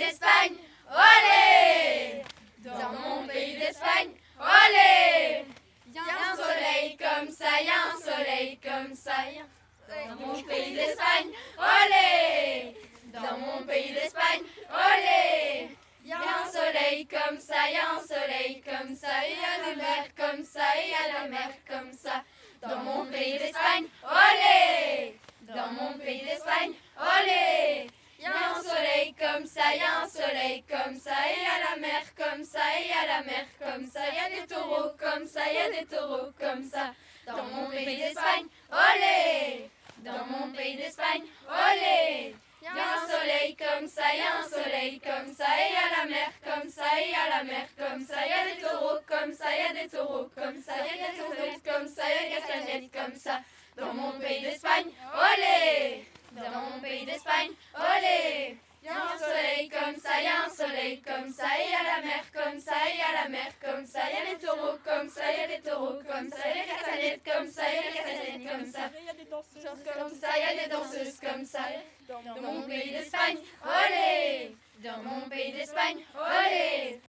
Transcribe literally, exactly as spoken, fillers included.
d'Espagne, olé! Dans mon pays d'Espagne, olé! Y a un soleil comme ça, y a un soleil comme ça, y a... Dans mon pays d'Espagne, olé! Dans mon pays d'Espagne, olé! Y a un soleil comme ça, y a un soleil comme ça, y a des mers comme ça, y a la mer comme ça. Dans mon pays d'Espagne, olé! Dans mon pays d'Espagne, olé! Y a un soleil comme ça, y a un soleil comme ça, y a la mer comme ça, y a la mer comme ça, y a des taureaux comme ça, y a des taureaux comme ça. Dans mon pays d'Espagne, olé! Dans mon pays d'Espagne, olé! Y a un soleil comme ça, y a un soleil comme ça, y a la mer comme ça, y a la mer comme ça, y a des taureaux comme ça, y a des taureaux comme ça, y a des taureaux comme ça, y a des castagnettes comme ça. Dans mon pays d'Espagne, olé! Dans mon pays d'Espagne, olé! Y a un soleil comme ça, y a un soleil comme ça, y a la mer comme ça, y a la mer comme ça, y a des taureaux comme ça, y a des taureaux comme ça, y a des castagnettes comme ça, y a des castagnettes comme ça. Y a des danseuses comme ça, y a des danseuses comme ça. Dans mon pays d'Espagne, olé! Dans mon pays d'Espagne, olé!